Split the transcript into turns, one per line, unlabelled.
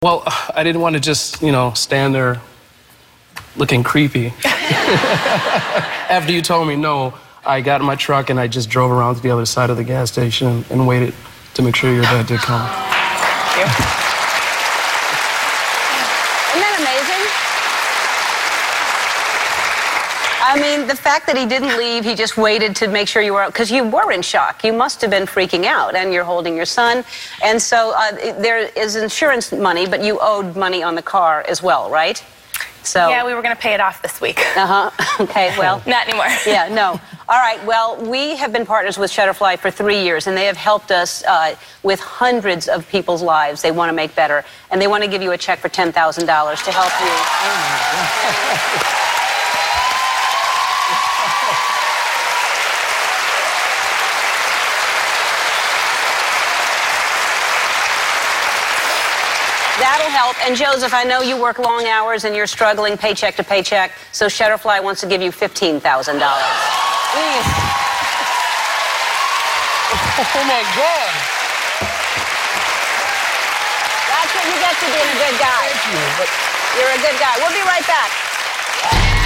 Well, I didn't want to just, stand there looking creepy. After you told me no, I got in my truck and I just drove around to the other side of the gas station and waited to make sure your dad did come.
Thank you. Isn't that amazing? I mean, the fact that he didn't leave, he just waited to make sure you were out, because you were in shock. You must have been freaking out, and you're holding your son. And so there is insurance money, but you owed money on the car as well, right? So
yeah, we were going to pay it off this week.
Okay, well.
Not anymore.
Yeah, no. All right, well, we have been partners with Shutterfly for 3 years, and they have helped us with hundreds of people's lives they want to make better. And they want to give you a check for $10,000 to help you. Oh, my God. That'll help. And Joseph, I know you work long hours and you're struggling paycheck to paycheck, so Shutterfly wants to give you $15,000.
Oh, my God.
That's what you get for being a good guy.
Thank you.
You're a good guy. We'll be right back.